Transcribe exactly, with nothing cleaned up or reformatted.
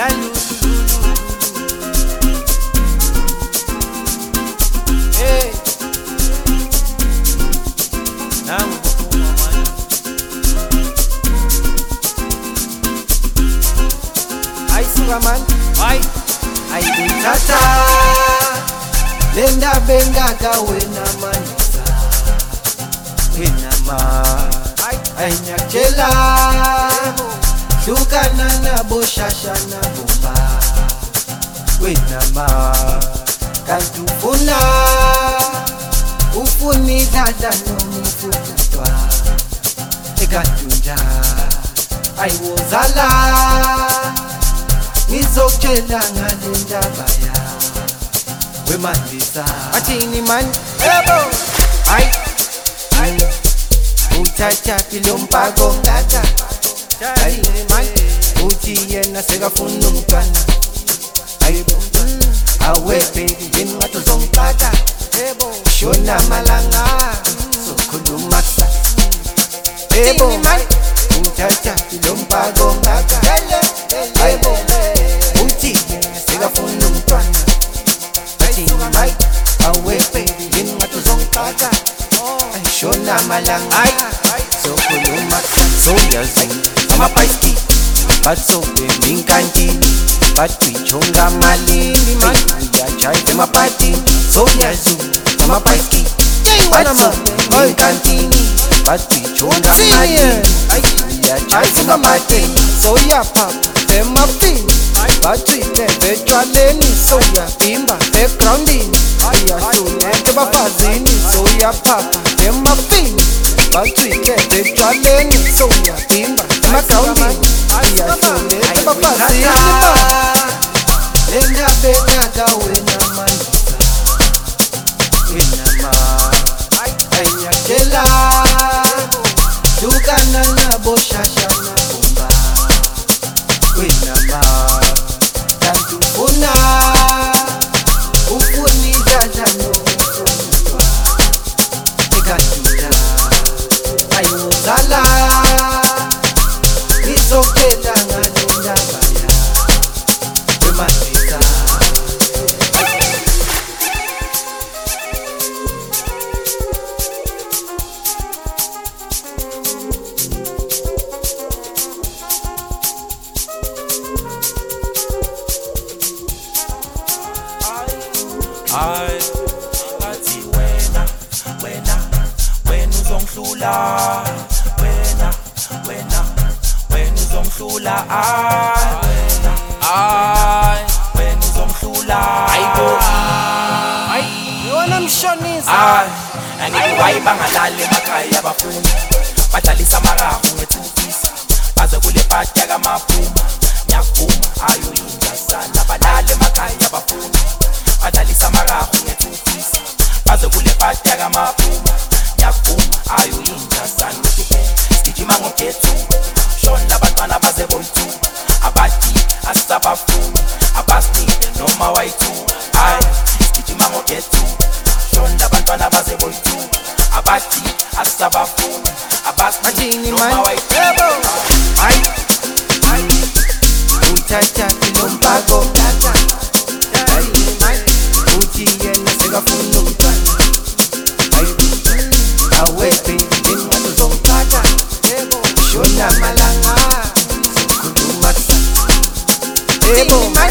Hey, nangu kuphuma manje. Ayisuka manje, hayi ayikuthatha le ndaba engaka wena manisa wena ma ayinyathela hlukana nabo shasha nabo ba wena ma kanti ufuna ufuna idada noma ufuna ekadunja ayiwozala ngizokutshela ngale ndaba ya wemandisa athini man, yebo hayi hayi uthathaphi lo mpako ngaka athini man, uthi yena sekafuna umntwana hayibo awe baby yini ngathi uzongixaka yebo shona malanga sokhuluma kusasa yebo athini man, uthathaphi lo mpako ngaka hayibo uthi yena sekafuna umntwana hayi awe baby yini ngathi uzongixaka shona malanga hayi sokhuluma soyazi amabhayisikili batsobe minkantini batwichonga malini uyajayiva emapatini soyazi amabhayisikili batsobe minkantini batwichonga malini uyajayiva emapatini soyaphapha emafini bathwile betshwaleni soyavimba egroundini ayahluleka ebafazini soyaphapha emafini bathwile betshwaleni soyavimba emagroundini ayahluleka ebafazini endaba engaka wena manisa wena ma ayinyathela hlukana nabo shasha nabo ba wena ma kanti ufuna ufuna idada noma ekadunja ayiwozala ngizokutshela ngale ndaba ya wemandisa Ay, bathi wena, wena, wena uzongihlula, wena, wena, wena uzongihlula, ay, wena, ay, wena uzongihlula, ayibo, hayi yona mshonisa ay, angithi wayibangalali emakhaya abafundi, badlalisa amarahu ngethufisa, baze kule party yakamaphuma, ngiyavuma ayo yinjasana, balala emakhaya abafundi. Badlalisa amarahu ngethufisa baze kule party yakamaphuma ngiyavuma ayo yinjasana ukuthi sigijima ngokhethu shona abantwana baze boyithu abathi asisabafuni abasini noma wayithu hayi sigijima ngokhethu shona abantwana baze boyithu abathi asisabafuni abasini noma wayithu hayi hayi uthathaphi lo mpako ngaka uthi yena sekafuna umntwana awe baby yini ngathi uzongixaka shona malanga sokhuluma kusasa yebo